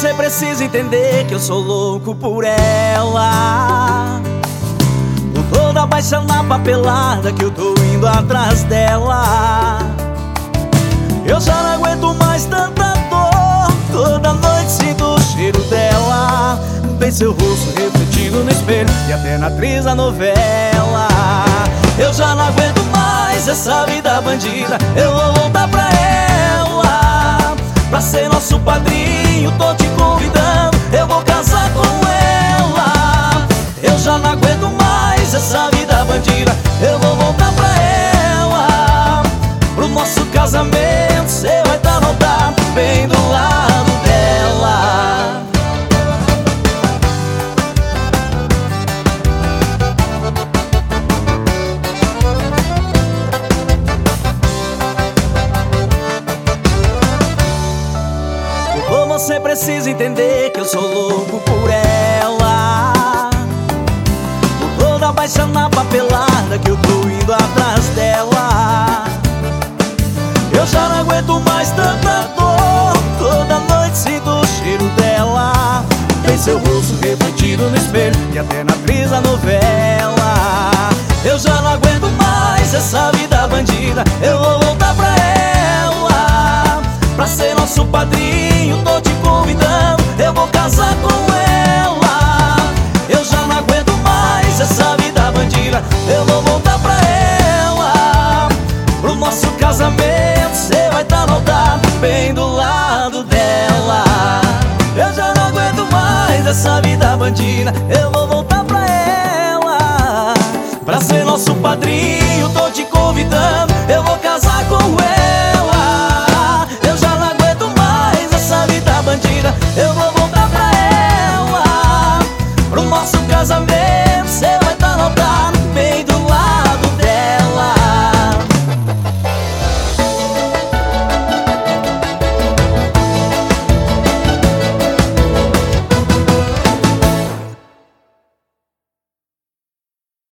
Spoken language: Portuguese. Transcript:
você precisa entender que eu sou louco por ela. Tô toda baixa na papelada que eu tô indo atrás dela. Eu já não aguento mais tanta dor, toda noite sinto o cheiro dela. Vem seu rosto refletindo no espelho e até na atriz da novela. Eu já não aguento mais essa vida bandida, eu vou voltar pra ela. Pra ser nosso padrinho, tô te convidando, eu vou casar com ela. Eu já não aguento mais essa vida bandida, eu vou voltar pra ela. Pro nosso casamento, cê vai tá notado, bem do lado dela. Você precisa entender que eu sou louco por ela. Tô toda baixa na papelada que eu tô indo atrás dela. Eu já não aguento mais tanta dor, toda noite sinto o cheiro dela. Tem seu rosto refletido no espelho e até na atriz da novela. Eu já não aguento mais essa vida bandida, eu vou voltar pra ela. Pra ser nosso padrinho, tô te convidando, eu vou casar com ela. Eu já não aguento mais essa vida bandida, eu vou voltar pra ela. Pro nosso casamento, cê vai tá notado, bem do lado dela. Eu já não aguento mais essa vida bandida, eu vou voltar pra ela. Pra ser nosso padrinho, tô te convidando, eu vou casar com ela. Eu já não aguento mais essa vida bandida, eu vou